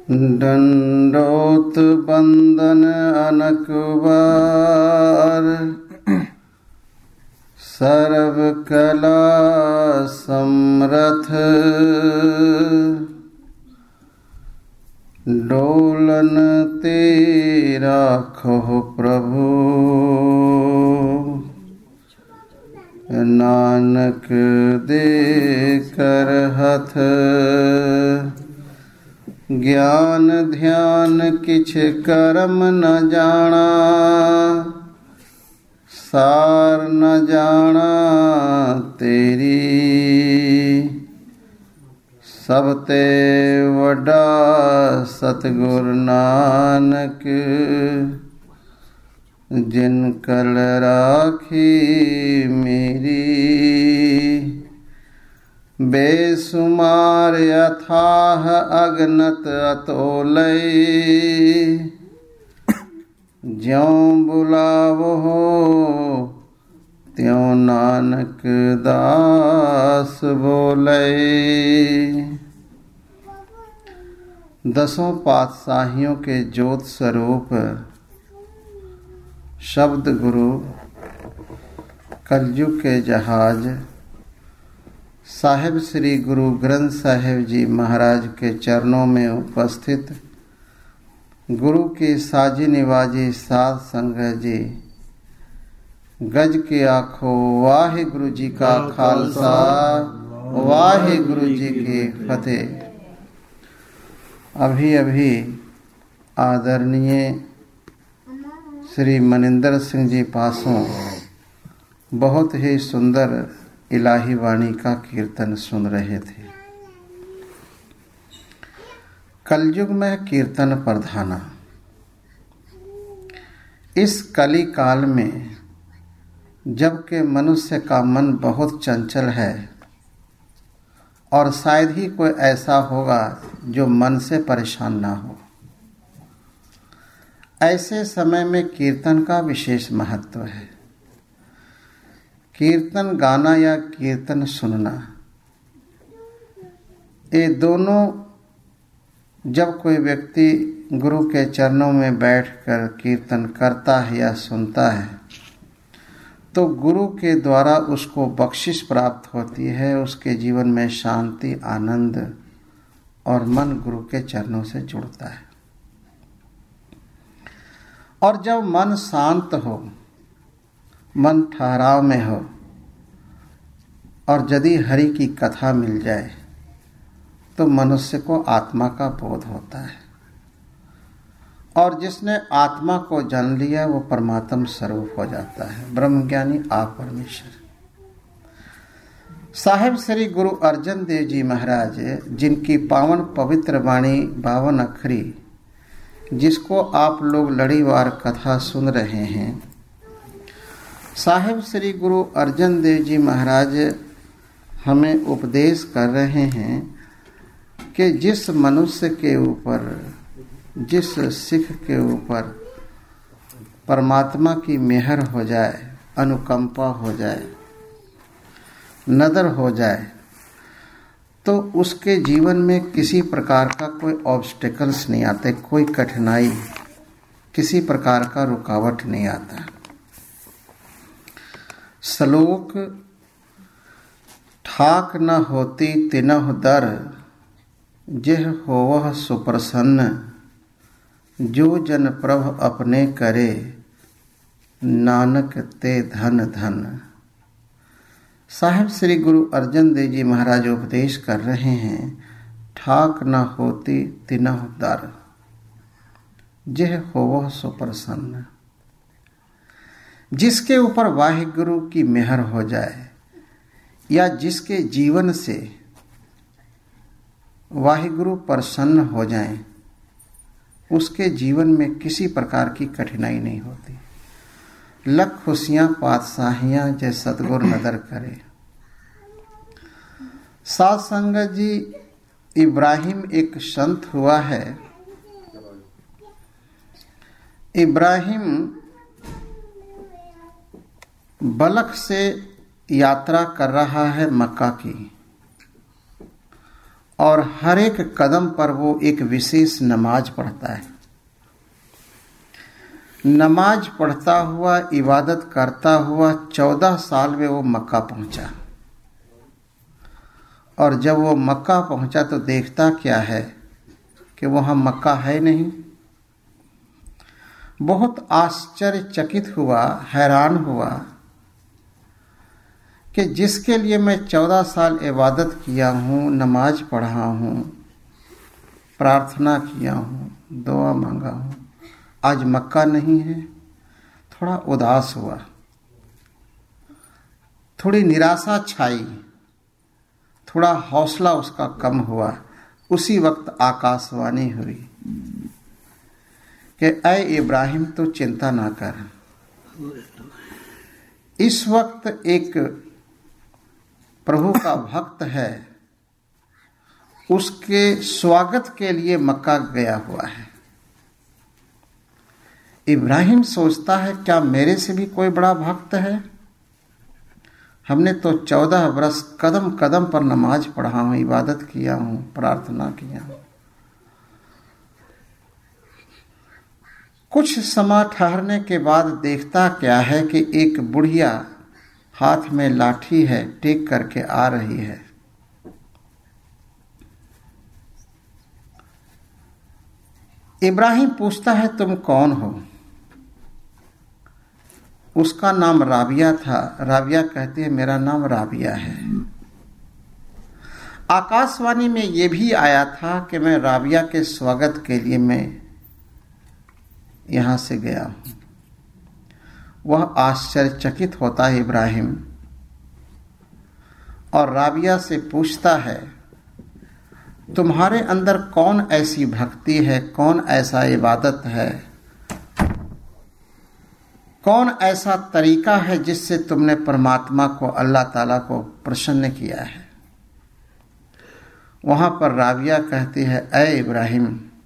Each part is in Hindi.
दंडोत बंदन अनक बार, सर्व कला समरथ। डोलन तेरा खो प्रभु, नानक दे कर हथ। ज्ञान ध्यान किछ कर्म न जाना, सार न जाना तेरी। सब ते वड्डा सतगुर नानक, जिन कल राखी मेरी। बेसुमार अथाह अगनत अतोलय, ज्यों बुलावो त्यों नानक दास बोले। दसों पातशाहियों के ज्योत स्वरूप शब्द गुरु, कलयुग के जहाज साहिब श्री गुरु ग्रंथ साहिब जी महाराज के चरणों में उपस्थित गुरु की साजी निवाजी साध संगत जी, गज के आखो वाहे गुरु जी का खालसा, वाहे गुरु जी की फतेह। अभी अभी आदरणीय श्री मनिंदर सिंह जी पासों बहुत ही सुंदर इलाही वाणी का कीर्तन सुन रहे थे। कलयुग में कीर्तन प्रधाना। इस कली काल में जबकि मनुष्य का मन बहुत चंचल है और शायद ही कोई ऐसा होगा जो मन से परेशान ना हो, ऐसे समय में कीर्तन का विशेष महत्व है। कीर्तन गाना या कीर्तन सुनना, ये दोनों जब कोई व्यक्ति गुरु के चरणों में बैठकर कीर्तन करता है या सुनता है तो गुरु के द्वारा उसको बख्शिश प्राप्त होती है। उसके जीवन में शांति, आनंद और मन गुरु के चरणों से जुड़ता है। और जब मन शांत हो, मन ठहराव में हो और यदि हरि की कथा मिल जाए तो मनुष्य को आत्मा का बोध होता है। और जिसने आत्मा को जान लिया वो परमात्म स्वरूप हो जाता है, ब्रह्मज्ञानी आप परमेश्वर। साहिब श्री गुरु अर्जन देव जी महाराज, जिनकी पावन पवित्र वाणी 52 अखरी, जिसको आप लोग लड़ीवार कथा सुन रहे हैं, साहिब श्री गुरु अर्जन देव जी महाराज हमें उपदेश कर रहे हैं कि जिस मनुष्य के ऊपर, जिस सिख के ऊपर परमात्मा की मेहर हो जाए, अनुकंपा हो जाए, नदर हो जाए, तो उसके जीवन में किसी प्रकार का कोई ऑब्स्टेकल्स नहीं आते, कोई कठिनाई, किसी प्रकार का रुकावट नहीं आता। श्लोक ठाक न होती तिनह दर, जेह होवह सुप्रसन्न। जो जन प्रभ अपने करे, नानक ते धन धन। साहिब श्री गुरु अर्जन देव जी महाराज उपदेश कर रहे हैं, ठाक न होती तिनह दर, जेह होवह सुप्रसन्न। जिसके ऊपर वाहिगुरु की मेहर हो जाए या जिसके जीवन से वाहिगुरु प्रसन्न हो जाएं, उसके जीवन में किसी प्रकार की कठिनाई नहीं होती। लख खुशियां पातशाहियां जय सतगुर नदर करे। साध संगत जी, इब्राहिम एक संत हुआ है। इब्राहिम बलख से यात्रा कर रहा है मक्का की, और हर एक कदम पर वो एक विशेष नमाज पढ़ता है। नमाज पढ़ता हुआ, इबादत करता हुआ 14 साल में वो मक्का पहुंचा। और जब वो मक्का पहुंचा तो देखता क्या है कि वहां मक्का है नहीं। बहुत आश्चर्यचकित हुआ, हैरान हुआ कि जिसके लिए मैं 14 साल इबादत किया हूँ, नमाज पढ़ा हूँ, प्रार्थना किया हूँ, दुआ मांगा हूँ, आज मक्का नहीं है। थोड़ा उदास हुआ, थोड़ी निराशा छाई, थोड़ा हौसला उसका कम हुआ। उसी वक्त आकाशवाणी हुई कि ऐ इब्राहिम तू चिंता ना कर। इस वक्त एक प्रभु का भक्त है, उसके स्वागत के लिए मक्का गया हुआ है। इब्राहिम सोचता है क्या मेरे से भी कोई बड़ा भक्त है? हमने तो 14 वर्ष कदम कदम पर नमाज पढ़ा हूं, इबादत किया हूं, प्रार्थना किया हूं। कुछ समय ठहरने के बाद देखता क्या है कि एक बुढ़िया हाथ में लाठी है, टेक करके आ रही है। इब्राहिम पूछता है तुम कौन हो? उसका नाम राबिया था। राबिया कहती है मेरा नाम राबिया है। आकाशवाणी में यह भी आया था कि मैं राबिया के स्वागत के लिए मैं यहां से गया हूं। वह आश्चर्यचकित होता है इब्राहिम और राबिया से पूछता है तुम्हारे अंदर कौन ऐसी भक्ति है, कौन ऐसा इबादत है, कौन ऐसा तरीका है जिससे तुमने परमात्मा को, अल्लाह ताला को प्रसन्न किया है। वहां पर राबिया कहती है ऐ इब्राहिम,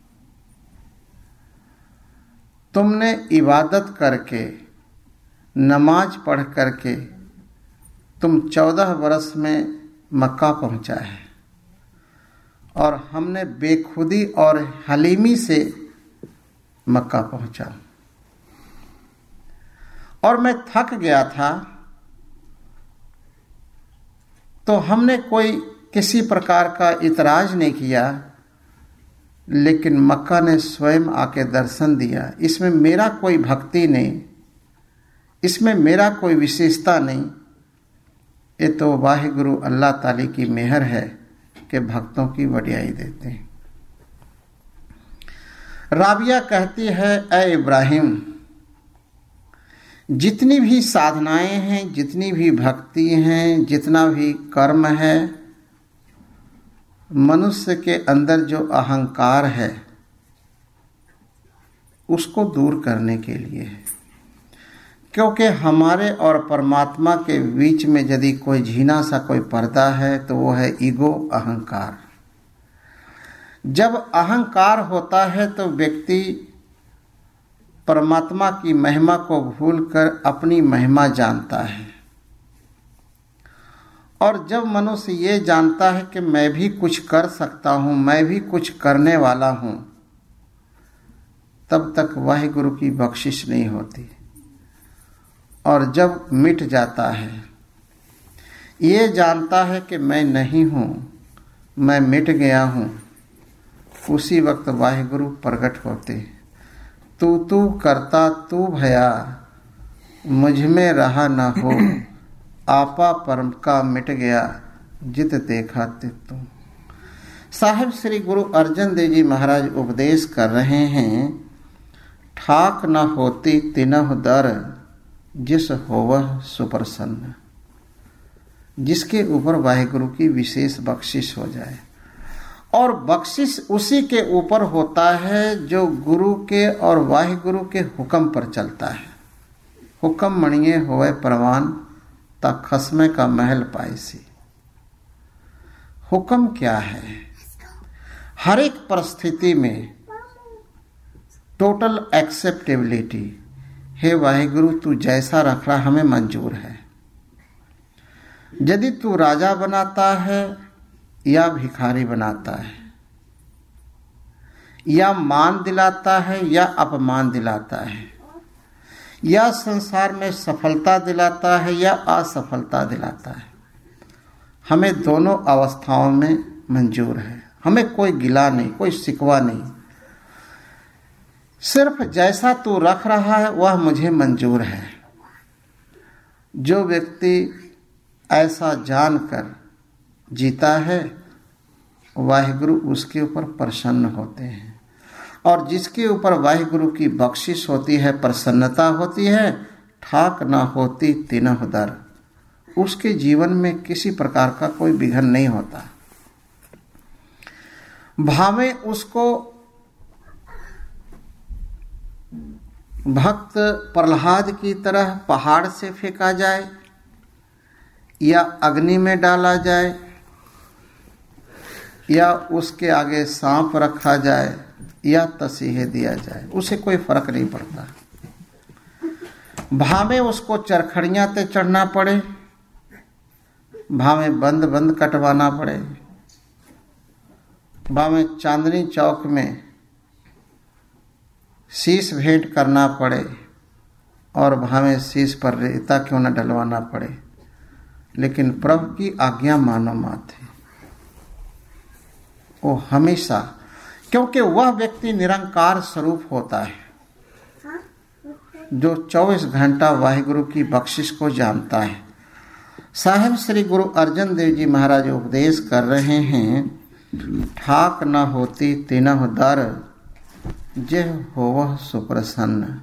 तुमने इबादत करके, नमाज पढ़ करके तुम 14 वर्ष में मक्का पहुंचा है और हमने बेखुदी और हलीमी से मक्का पहुंचा और मैं थक गया था तो हमने कोई किसी प्रकार का इतराज नहीं किया, लेकिन मक्का ने स्वयं आके दर्शन दिया। इसमें मेरा कोई भक्ति नहीं, इसमें मेरा कोई विशेषता नहीं। ये तो वाहिगुरु अल्लाह ताला की मेहर है कि भक्तों की वडियाई देते हैं। राबिया कहती है ऐ इब्राहिम, जितनी भी साधनाएं हैं, जितनी भी भक्ति हैं, जितना भी कर्म है, मनुष्य के अंदर जो अहंकार है उसको दूर करने के लिए है। क्योंकि हमारे और परमात्मा के बीच में यदि कोई झीना सा कोई पर्दा है तो वो है ईगो, अहंकार। जब अहंकार होता है तो व्यक्ति परमात्मा की महिमा को भूलकर अपनी महिमा जानता है। और जब मनुष्य ये जानता है कि मैं भी कुछ कर सकता हूं, मैं भी कुछ करने वाला हूं, तब तक वाहिगुरु की बख्शिश नहीं होती। और जब मिट जाता है, ये जानता है कि मैं नहीं हूं, मैं मिट गया हूं, उसी वक्त वाहिगुरु प्रकट होते। तू तू करता तू भया, मुझ में रहा न हो, आपा परम का मिट गया, जित देखा तित तू। साहिब श्री गुरु अर्जन देव जी महाराज उपदेश कर रहे हैं, ठाक न होती तिनह दर, जिस होवह सुप्रसन्न। जिसके ऊपर वाहिगुरु की विशेष बख्शिश हो जाए, और बख्शिश उसी के ऊपर होता है जो गुरु के और वाहिगुरु के हुक्म पर चलता है। हुक्म मणिये होवे परवान, ता खस्मे का महल पाइसी। हुक्म क्या है? हर एक परिस्थिति में टोटल एक्सेप्टेबिलिटी। हे वाहिगुरु, तू जैसा रख रहा हमें मंजूर है। यदि तू राजा बनाता है या भिखारी बनाता है, या मान दिलाता है या अपमान दिलाता है, या संसार में सफलता दिलाता है या असफलता दिलाता है। हमें दोनों अवस्थाओं में मंजूर है, हमें कोई गिला नहीं, कोई शिकवा नहीं। सिर्फ जैसा तू रख रहा है वह मुझे मंजूर है। जो व्यक्ति ऐसा जानकर जीता है, वाहिगुरु उसके ऊपर प्रसन्न होते हैं, और जिसके ऊपर वाहिगुरु की बख्शिश होती है, प्रसन्नता होती है, ठाक ना होती तिनह दर, उसके जीवन में किसी प्रकार का कोई विघ्न नहीं होता। भावे उसको भक्त प्रहलाद की तरह पहाड़ से फेंका जाए, या अग्नि में डाला जाए, या उसके आगे सांप रखा जाए, या तसीहे दिया जाए, उसे कोई फर्क नहीं पड़ता। भावे उसको चरखड़ियां ते चढ़ना पड़े, भावे बंद बंद कटवाना पड़े, भावे चांदनी चौक में शीश भेंट करना पड़े, और भावे शीश पर रेता क्यों न डलवाना पड़े, लेकिन प्रभु की आज्ञा मानो माते वो हमेशा, क्योंकि वह व्यक्ति निरंकार स्वरूप होता है जो 24 घंटा वाहिगुरु की बख्शिश को जानता है। साहिब श्री गुरु अर्जन देव जी महाराज उपदेश कर रहे हैं, ठाक न होती तिनह दर, जेह होवह सुप्रसन्न।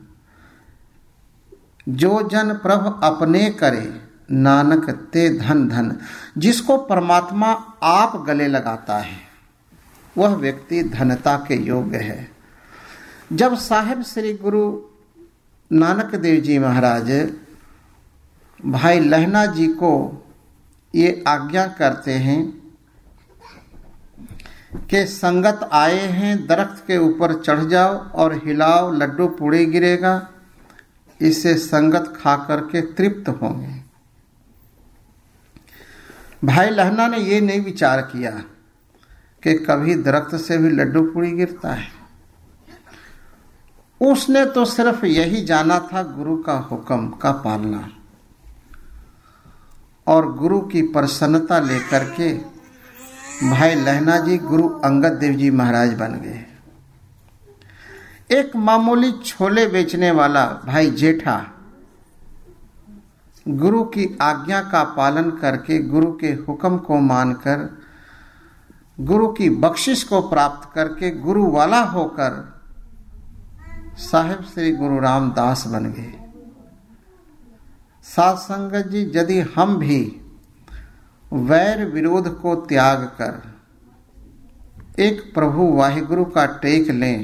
जो जन प्रभु अपने करे, नानक ते धन धन। जिसको परमात्मा आप गले लगाता है वह व्यक्ति धनता के योग्य है। जब साहिब श्री गुरु नानक देव जी महाराज भाई लहना जी को ये आज्ञा करते हैं कि संगत आए हैं, दरख्त के ऊपर चढ़ जाओ और हिलाओ, लड्डू पूड़ी गिरेगा, इससे संगत खा करके तृप्त होंगे। भाई लहना ने ये नहीं विचार किया कि कभी दरख्त से भी लड्डू पूड़ी गिरता है। उसने तो सिर्फ यही जाना था गुरु का हुक्म का पालना, और गुरु की प्रसन्नता लेकर के भाई लहना जी गुरु अंगद देव जी महाराज बन गए। एक मामूली छोले बेचने वाला भाई जेठा गुरु की आज्ञा का पालन करके, गुरु के हुक्म को मानकर, गुरु की बख्शिश को प्राप्त करके, गुरु वाला होकर साहिब श्री गुरु रामदास बन गए। साध संगत जी, यदि हम भी वैर विरोध को त्याग कर एक प्रभु वाहिगुरु का टेक लें,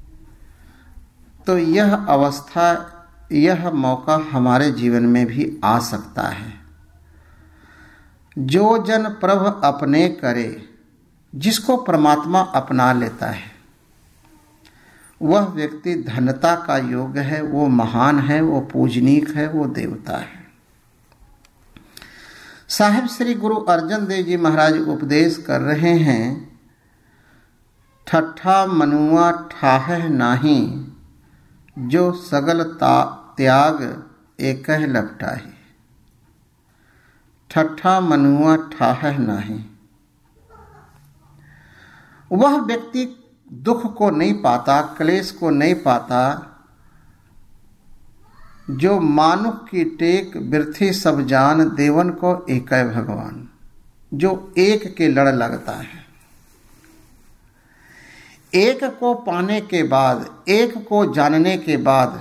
तो यह अवस्था, यह मौका हमारे जीवन में भी आ सकता है। जो जन प्रभु अपने करे, जिसको परमात्मा अपना लेता है, वह व्यक्ति धन्यता का योग्य है, वो महान है, वो पूजनीक है, वो देवता है। साहिब श्री गुरु अर्जन देव जी महाराज उपदेश कर रहे हैं, ठट्ठा मनुआ ठाह नाही, जो सगल त्याग एकह लपटाही। ठट्ठा मनुआ ठाह नाही, वह व्यक्ति दुख को नहीं पाता, क्लेश को नहीं पाता, जो मानुख की टेक बिरथी सब जान, देवन को एकै भगवान। जो एक के लड़ लगता है, एक को पाने के बाद, एक को जानने के बाद,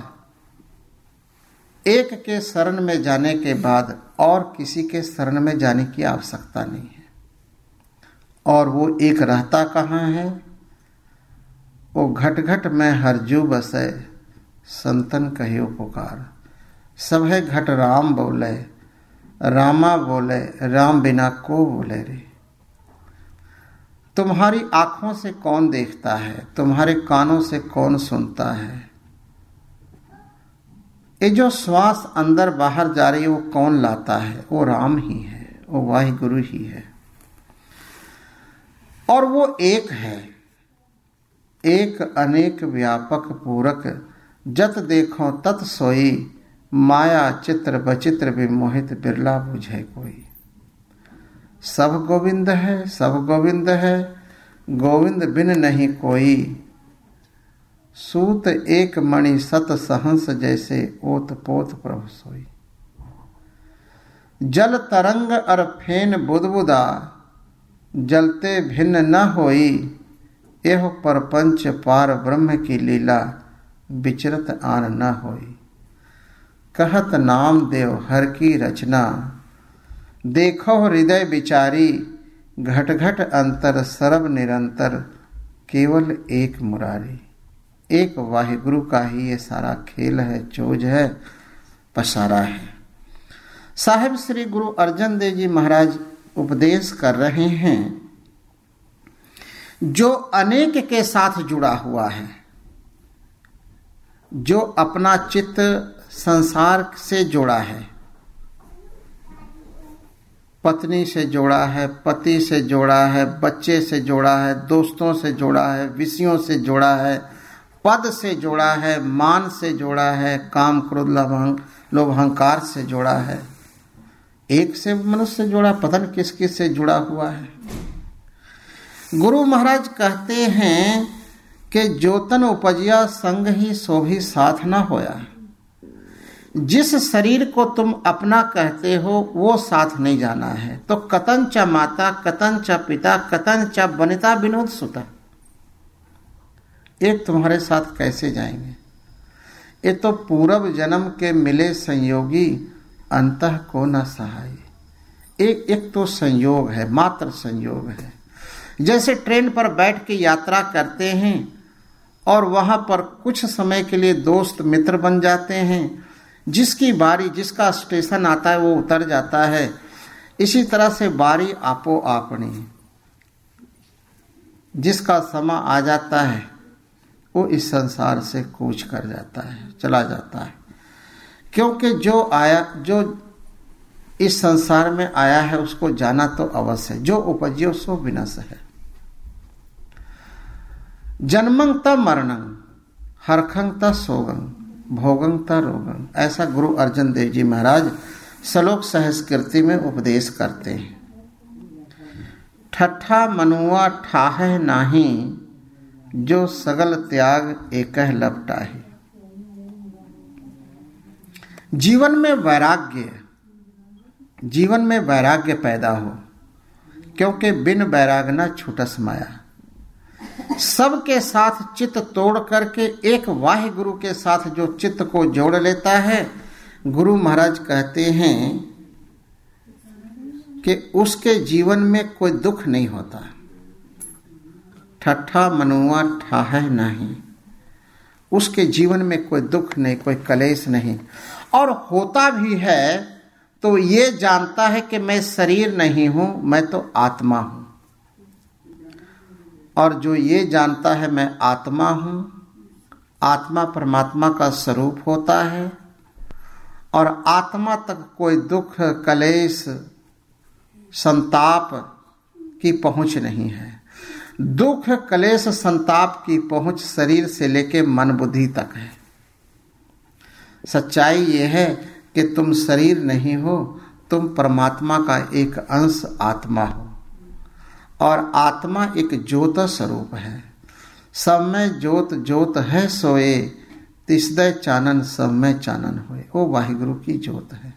एक के शरण में जाने के बाद और किसी के शरण में जाने की आवश्यकता नहीं है। और वो एक रहता कहाँ है? वो घट घट में हरजू बसे, संतन कहियो पुकार। सब है घट राम बोले, रामा बोले, राम बिना को बोले रे। तुम्हारी आंखों से कौन देखता है, तुम्हारे कानों से कौन सुनता है? ये जो श्वास अंदर बाहर जा रही है वो कौन लाता है? वो राम ही है, वो वाहिगुरु ही है। और वो एक है, एक अनेक व्यापक पूरक, जत देखो तत सोई, माया चित्र बचित्र विमोहित, बिरला बुझे कोई। सब गोविंद है, सब गोविंद है, गोविंद बिन नहीं कोई। सूत एक मणि सत सहंस, जैसे ओत पोत प्रभु सोई। जल तरंग अर फेन बुदबुदा, जलते भिन्न न होई। एह परपंच पार ब्रह्म की लीला, विचरत आन न होई। कहत नाम देव हर की रचना, देखो हृदय विचारी। घट घट अंतर सर्व निरंतर, केवल एक मुरारी। एक वाहिगुरु का ही ये सारा खेल है, चोज है, पसारा है। साहिब श्री गुरु अर्जन देव जी महाराज उपदेश कर रहे हैं, जो अनेक के साथ जुड़ा हुआ है, जो अपना चित्त संसार से जोड़ा है, पत्नी से जोड़ा है, पति से जोड़ा है, बच्चे से जोड़ा है, दोस्तों से जोड़ा है, विषयों से जोड़ा है, पद से जोड़ा है, मान से जोड़ा है, काम क्रोध लोभ अहंकार से जोड़ा है। एक से मनुष्य जोड़ा, पता नहीं किस किस से जुड़ा हुआ है। गुरु महाराज कहते हैं कि जोतन उपजिया संग ही सो भी साथ न होया। जिस शरीर को तुम अपना कहते हो वो साथ नहीं जाना है, तो कतन च माता, कतन च पिता, कतन च वनिता विनोद सुता, एक तुम्हारे साथ कैसे जाएंगे। ये तो पूर्व जन्म के मिले संयोगी, अंतः को न सहाय। एक तो संयोग है, मात्र संयोग है। जैसे ट्रेन पर बैठ के यात्रा करते हैं और वहां पर कुछ समय के लिए दोस्त मित्र बन जाते हैं, जिसकी बारी, जिसका स्टेशन आता है वो उतर जाता है। इसी तरह से बारी आपो आपनी, जिसका समय आ जाता है वो इस संसार से कूच कर जाता है, चला जाता है। क्योंकि जो इस संसार में आया है उसको जाना तो अवश्य है। जो उपज्यो सो विनाश है। जन्मं त मरणं, हरखं त सोगं, भोगं त रोगं, ऐसा गुरु अर्जन देव जी महाराज श्लोक सहस्कृति में उपदेश करते हैं। ठट्ठा मनुआ ठाह नाही, जो सगल त्याग एकह लपटाही। जीवन में वैराग्य पैदा हो, क्योंकि बिन वैराग न छूटस माया। सबके साथ चित्त तोड़ करके एक वाहि गुरु के साथ जो चित्त को जोड़ लेता है, गुरु महाराज कहते हैं कि उसके जीवन में कोई दुख नहीं होता। ठट्ठा मनुआ ठाह नहीं, उसके जीवन में कोई दुख नहीं, कोई कलेश नहीं। और होता भी है तो ये जानता है कि मैं शरीर नहीं हूं, मैं तो आत्मा हूं। और जो ये जानता है मैं आत्मा हूं, आत्मा परमात्मा का स्वरूप होता है, और आत्मा तक कोई दुख, कलेश, संताप की पहुंच नहीं है। दुख, कलेश, संताप की पहुंच शरीर से लेके मन बुद्धि तक है। सच्चाई यह है कि तुम शरीर नहीं हो, तुम परमात्मा का एक अंश आत्मा हो, और आत्मा एक ज्योत स्वरूप है। सब में ज्योत ज्योत है सोए, तिसदय चानन सब में चानन होए। वो वाहिगुरु की ज्योत है।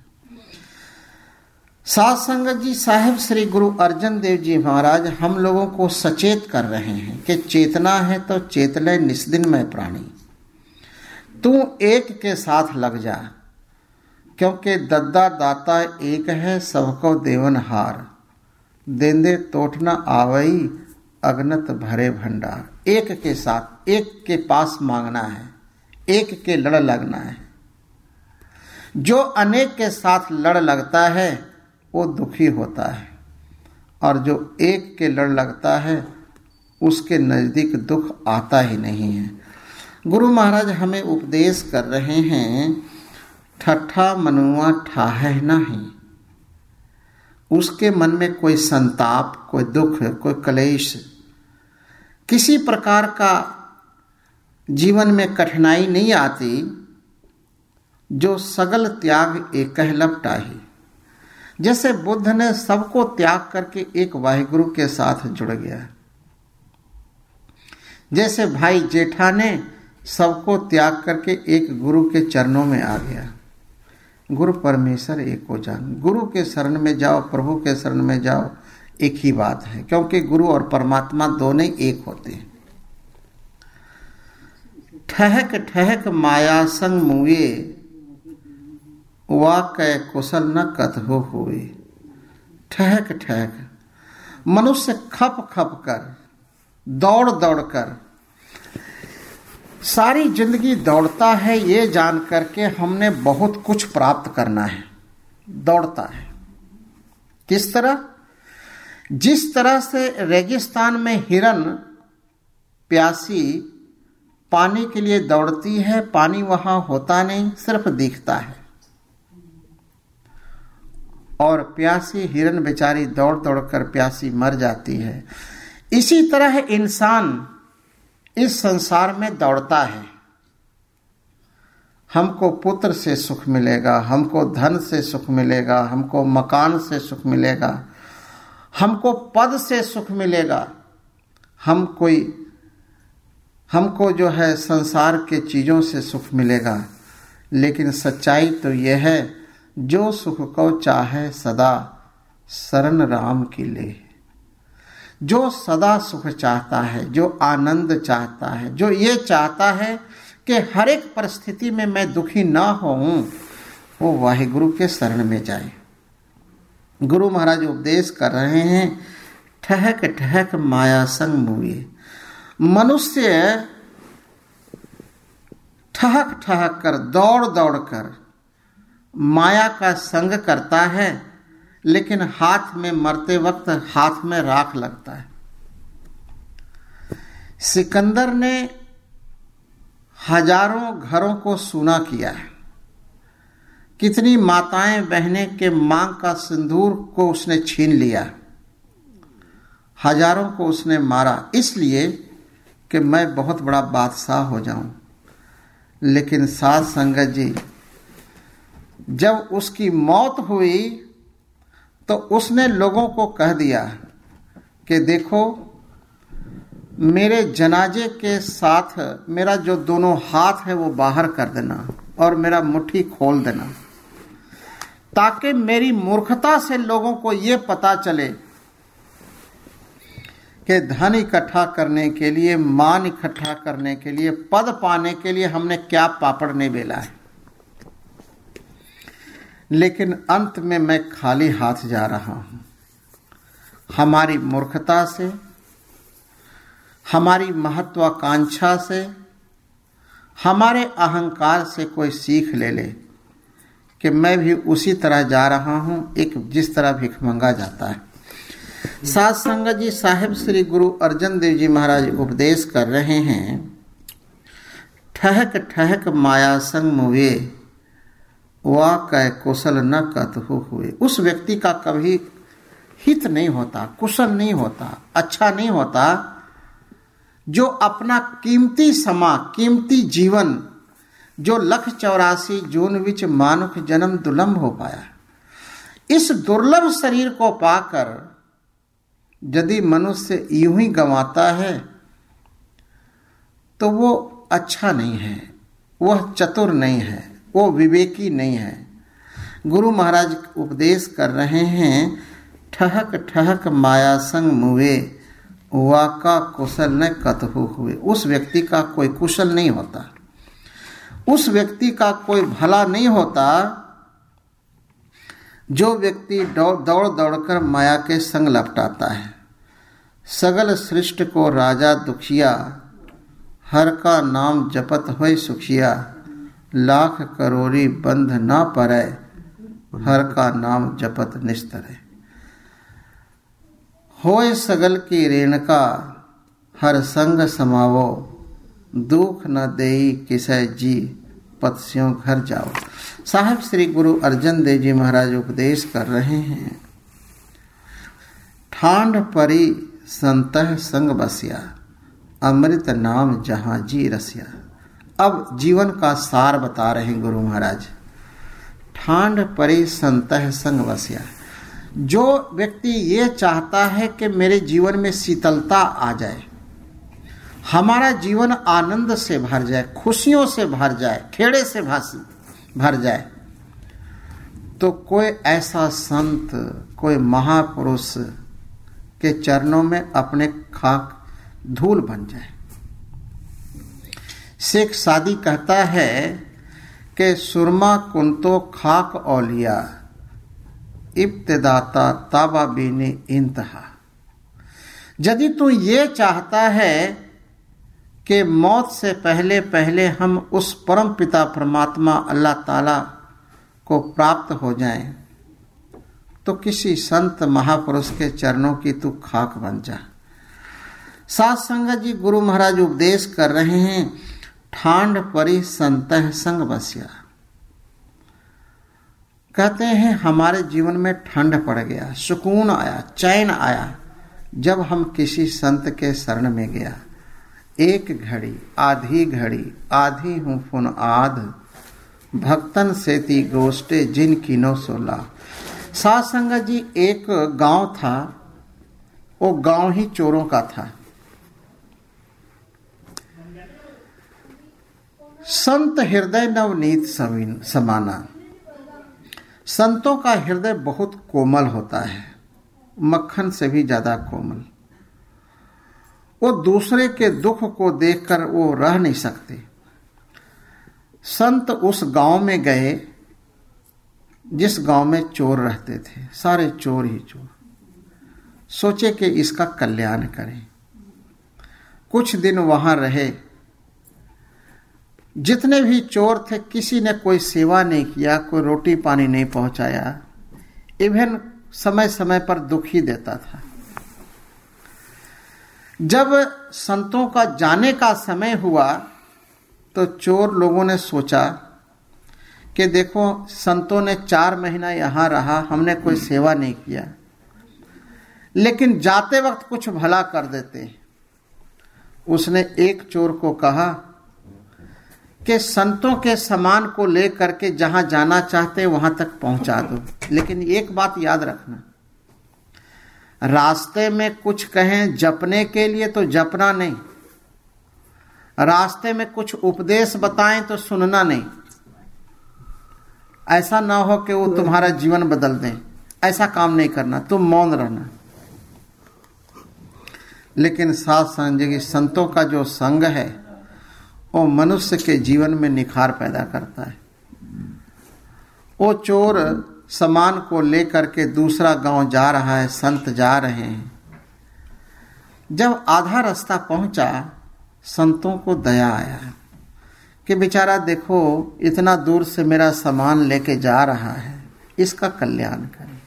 साध संगत जी, साहिब श्री गुरु अर्जन देव जी महाराज हम लोगों को सचेत कर रहे हैं कि चेतना है तो चेतले निस्दिन में प्राणी। तू एक के साथ लग जा, क्योंकि दद्दा दाता एक है, सबको देवन हार। देंदे तोट न आवई, अगनत भरे भंडार। एक के साथ, एक के पास मांगना है, एक के लड़ लगना है। जो अनेक के साथ लड़ लगता है वो दुखी होता है, और जो एक के लड़ लगता है उसके नजदीक दुख आता ही नहीं है। गुरु महाराज हमें उपदेश कर रहे हैं, ठट्ठा मनुआ ठाह नहीं। उसके मन में कोई संताप, कोई दुख, कोई कलेश किसी प्रकार का जीवन में कठिनाई नहीं आती, जो सगल त्याग एकह लपटाही। जैसे बुद्ध ने सबको त्याग करके एक वाहिगुरु के साथ जुड़ गया, जैसे भाई जेठा ने सबको त्याग करके एक गुरु के चरणों में आ गया। गुरु परमेश्वर एक को जान, गुरु के शरण में जाओ, प्रभु के शरण में जाओ, एक ही बात है, क्योंकि गुरु और परमात्मा दोनों एक होते हैं। ठहक ठहक माया संग मुए, वा कै कुशल न कतहु हुए। ठहक ठहक, मनुष्य खप खप कर, दौड़ दौड़ कर, सारी जिंदगी दौड़ता है ये जान करके हमने बहुत कुछ प्राप्त करना है, दौड़ता है। किस तरह? जिस तरह से रेगिस्तान में हिरन प्यासी पानी के लिए दौड़ती है, पानी वहां होता नहीं, सिर्फ दिखता है, और प्यासी हिरन बेचारी दौड़ दौड़ कर प्यासी मर जाती है। इसी तरह इंसान इस संसार में दौड़ता है। हमको पुत्र से सुख मिलेगा, हमको धन से सुख मिलेगा, हमको मकान से सुख मिलेगा, हमको पद से सुख मिलेगा, हमको जो है संसार के चीजों से सुख मिलेगा। लेकिन सच्चाई तो यह है, जो सुख को चाहे सदा शरण राम की ले। जो सदा सुख चाहता है, जो आनंद चाहता है, जो ये चाहता है कि हर एक परिस्थिति में मैं दुखी ना होऊं, वो वाहिगुरु के शरण में जाए। गुरु महाराज उपदेश कर रहे हैं, ठहक ठहक माया संग मुए। मनुष्य ठहक ठहक कर, दौड़ दौड़ कर माया का संग करता है, लेकिन हाथ में मरते वक्त हाथ में राख लगता है। सिकंदर ने हजारों घरों को सूना किया है, कितनी माताएं बहनें के मांग का सिंदूर को उसने छीन लिया, हजारों को उसने मारा, इसलिए कि मैं बहुत बड़ा बादशाह हो जाऊं। लेकिन साध संगत जी, जब उसकी मौत हुई तो उसने लोगों को कह दिया कि देखो, मेरे जनाजे के साथ मेरा जो दोनों हाथ है वो बाहर कर देना और मेरा मुट्ठी खोल देना, ताकि मेरी मूर्खता से लोगों को ये पता चले कि धन इकट्ठा करने के लिए, मान इकट्ठा करने के लिए, पद पाने के लिए हमने क्या पापड़ नहीं बेला है। लेकिन अंत में मैं खाली हाथ जा रहा हूं। हमारी मूर्खता से, हमारी महत्वाकांक्षा से, हमारे अहंकार से कोई सीख ले ले कि मैं भी उसी तरह जा रहा हूं, एक जिस तरह भिखमंगा जाता है। साध संगत जी, साहिब श्री गुरु अर्जन देव जी महाराज उपदेश कर रहे हैं, ठहक ठहक माया संग मुए, वा कै कुशल न कतहु हुए। उस व्यक्ति का कभी हित नहीं होता, कुशल नहीं होता, अच्छा नहीं होता, जो अपना कीमती समा, कीमती जीवन, जो 184 जून विच मानुख जन्म दुलंभ हो पाया, इस दुर्लभ शरीर को पाकर यदि मनुष्य यूं ही गंवाता है तो वो अच्छा नहीं है, वह चतुर नहीं है, वो विवेकी नहीं है। गुरु महाराज उपदेश कर रहे हैं, ठहक ठहक माया संग मुए, वाका कुशल न कतहु हुए। उस व्यक्ति का कोई कुशल नहीं होता, उस व्यक्ति का कोई भला नहीं होता, जो व्यक्ति दौड़ दौड़कर माया के संग लपटाता है। सगल सृष्टि को राजा दुखिया, हर का नाम जपत होय सुखिया, लाख करोड़ी बंध ना परै, हर का नाम जपत निस्तरै। होय सगल की रेणुका, हर संग समावो, दुख न देई किसै जी, पत्स्यों घर जाओ। साहिब श्री गुरु अर्जन देव जी महाराज उपदेश कर रहे हैं, ठांड परी संतह संग बसिया, अमृत नाम जहां जी रसिया। अब जीवन का सार बता रहे हैं गुरु महाराज। ठांड परी संतह संग वसिया। जो व्यक्ति ये चाहता है कि मेरे जीवन में शीतलता आ जाए, हमारा जीवन आनंद से भर जाए, खुशियों से भर जाए, खेड़े से भर जाए, तो कोई ऐसा संत, कोई महापुरुष के चरणों में अपने खाक धूल बन जाए। शेख सादी कहता है कि सुरमा कुंतो खाक औलिया इब्तिदाता ताबा बीनी इंतहा। यदि तू ये चाहता है कि मौत से पहले पहले हम उस परम पिता परमात्मा अल्लाह ताला को प्राप्त हो जाएं, तो किसी संत महापुरुष के चरणों की तू खाक बन जा। साथ संगत जी गुरु महाराज उपदेश कर रहे हैं, ठांड परी संतह संग बसिया। कहते हैं हमारे जीवन में ठंड पड़ गया, सुकून आया, चैन आया जब हम किसी संत के शरण में गया। एक घड़ी आधी हूं फुन आध, भक्तन सेती गोष्टे जिन कीनो सोला। साथ संगत जी एक गांव था, वो गांव ही चोरों का था। संत हृदय नवनीत समाना। संतों का हृदय बहुत कोमल होता है, मक्खन से भी ज्यादा कोमल। वो दूसरे के दुख को देखकर वो रह नहीं सकते। संत उस गांव में गए जिस गांव में चोर रहते थे, सारे चोर ही चोर। सोचे कि इसका कल्याण करें। कुछ दिन वहां रहे। जितने भी चोर थे किसी ने कोई सेवा नहीं किया, कोई रोटी पानी नहीं पहुंचाया, इवन समय समय पर दुख ही देता था। जब संतों का जाने का समय हुआ तो चोर लोगों ने सोचा कि देखो संतों ने 4 महीना यहां रहा, हमने कोई सेवा नहीं किया, लेकिन जाते वक्त कुछ भला कर देते। उसने एक चोर को कहा कि संतों के सामान को लेकर के जहां जाना चाहते वहां तक पहुंचा दो, लेकिन एक बात याद रखना, रास्ते में कुछ कहें जपने के लिए तो जपना नहीं, रास्ते में कुछ उपदेश बताएं तो सुनना नहीं। ऐसा ना हो कि वो तुम्हारा जीवन बदल दें, ऐसा काम नहीं करना, तुम मौन रहना। लेकिन साथ संग संतों का जो संग है वो मनुष्य के जीवन में निखार पैदा करता है। वो चोर सामान को लेकर के दूसरा गांव जा रहा है, संत जा रहे हैं। जब आधा रास्ता पहुंचा, संतों को दया आया कि बेचारा देखो इतना दूर से मेरा सामान लेके जा रहा है, इसका कल्याण करें।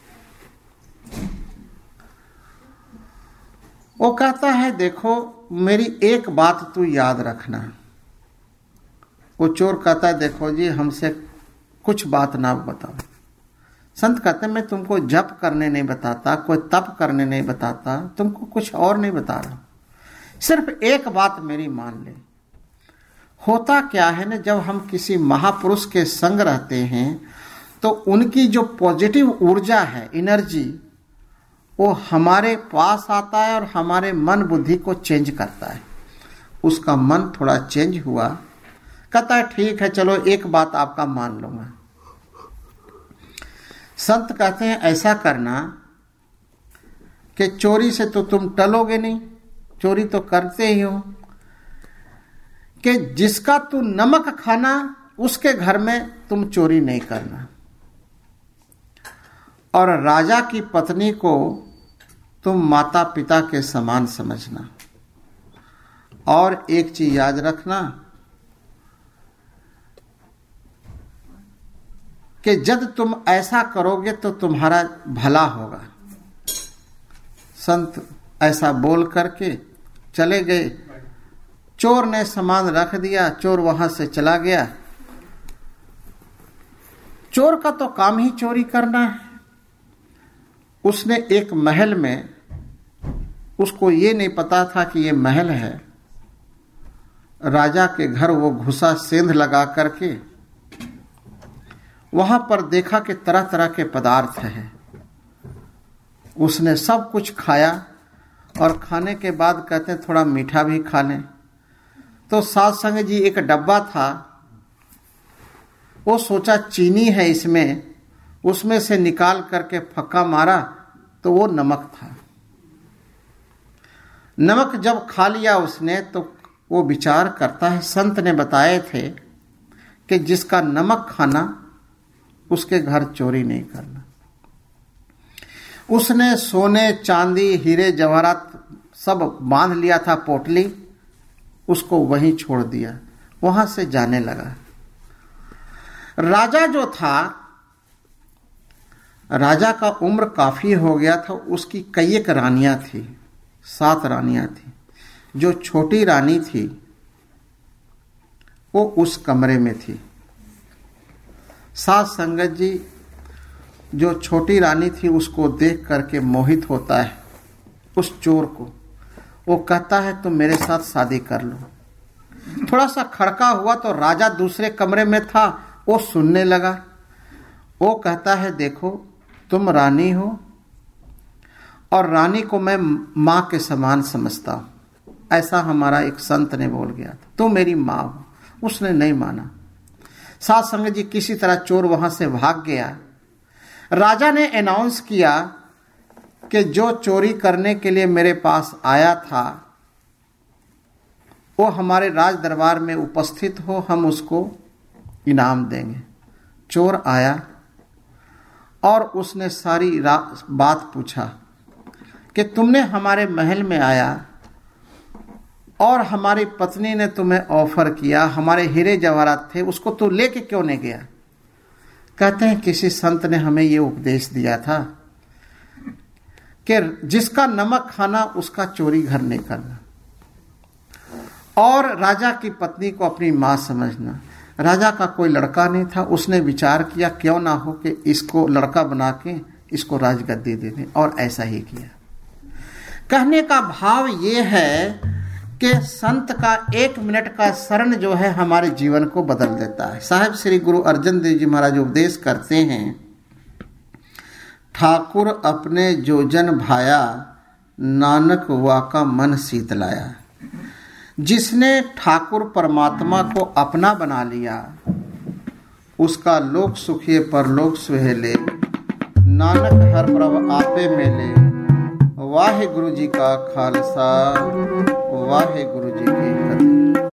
वो कहता है देखो मेरी एक बात तू याद रखना। वो चोर कहता है देखो जी हमसे कुछ बात ना बताओ। संत कहते मैं तुमको जप करने नहीं बताता, कोई तप करने नहीं बताता, तुमको कुछ और नहीं बता रहा, सिर्फ एक बात मेरी मान ले। होता क्या है ना, जब हम किसी महापुरुष के संग रहते हैं तो उनकी जो पॉजिटिव ऊर्जा है, एनर्जी, वो हमारे पास आता है और हमारे मन बुद्धि को चेंज करता है। उसका मन थोड़ा चेंज हुआ, कहता है ठीक है चलो एक बात आपका मान लूंगा। संत कहते हैं ऐसा करना कि चोरी से तो तुम टलोगे नहीं, चोरी तो करते ही हो, कि जिसका तू नमक खाना उसके घर में तुम चोरी नहीं करना, और राजा की पत्नी को तुम माता पिता के समान समझना। और एक चीज याद रखना कि जब तुम ऐसा करोगे तो तुम्हारा भला होगा। संत ऐसा बोल करके चले गए। चोर ने सामान रख दिया, चोर वहां से चला गया। चोर का तो काम ही चोरी करना है। उसने एक महल में, उसको ये नहीं पता था कि ये महल है, राजा के घर वो घुसा सेंध लगा करके। वहां पर देखा कि तरह तरह के पदार्थ हैं। उसने सब कुछ खाया और खाने के बाद कहते हैं थोड़ा मीठा भी खा लें। तो साध संग जी एक डब्बा था, वो सोचा चीनी है इसमें, उसमें से निकाल करके फक्का मारा तो वो नमक था। नमक जब खा लिया उसने तो वो विचार करता है, संत ने बताए थे कि जिसका नमक खाना उसके घर चोरी नहीं करना। उसने सोने चांदी हीरे जवाहरात सब बांध लिया था पोटली, उसको वहीं छोड़ दिया, वहां से जाने लगा। राजा जो था, राजा का उम्र काफी हो गया था, उसकी कई एक रानियां थी, 7 रानियां थी। जो छोटी रानी थी वो उस कमरे में थी। साध संगत जी जो छोटी रानी थी उसको देख करके मोहित होता है उस चोर को। वो कहता है तुम मेरे साथ शादी कर लो। थोड़ा सा खड़का हुआ तो राजा दूसरे कमरे में था, वो सुनने लगा। वो कहता है देखो तुम रानी हो और रानी को मैं माँ के समान समझता हूँ, ऐसा हमारा एक संत ने बोल गया था, तुम मेरी माँ हो। उसने नहीं माना। साध संगत जी किसी तरह चोर वहां से भाग गया। राजा ने अनाउंस किया कि जो चोरी करने के लिए मेरे पास आया था वो हमारे राज दरबार में उपस्थित हो, हम उसको इनाम देंगे। चोर आया और उसने सारी बात पूछा कि तुमने हमारे महल में आया और हमारी पत्नी ने तुम्हें ऑफर किया, हमारे हीरे जवाहरात थे, उसको तू लेके क्यों नहीं गया? कहते हैं किसी संत ने हमें ये उपदेश दिया था कि जिसका नमक खाना उसका चोरी घर नहीं करना और राजा की पत्नी को अपनी मां समझना। राजा का कोई लड़का नहीं था, उसने विचार किया क्यों ना हो कि इसको लड़का बना के इसको राजगद्दी दे दें, और ऐसा ही किया। कहने का भाव ये है कि संत का 1 मिनट का शरण जो है हमारे जीवन को बदल देता है। साहिब श्री गुरु अर्जन देव जी महाराज उपदेश करते हैं, ठाकुर अपने जो जन भाया, नानक वाका मन शीतलाया। जिसने ठाकुर परमात्मा को अपना बना लिया उसका लोक सुखिए परलोक सुहेले, नानक हर प्रभ आपे मेले। वाहे गुरु जी का खालसा, वाहे गुरु।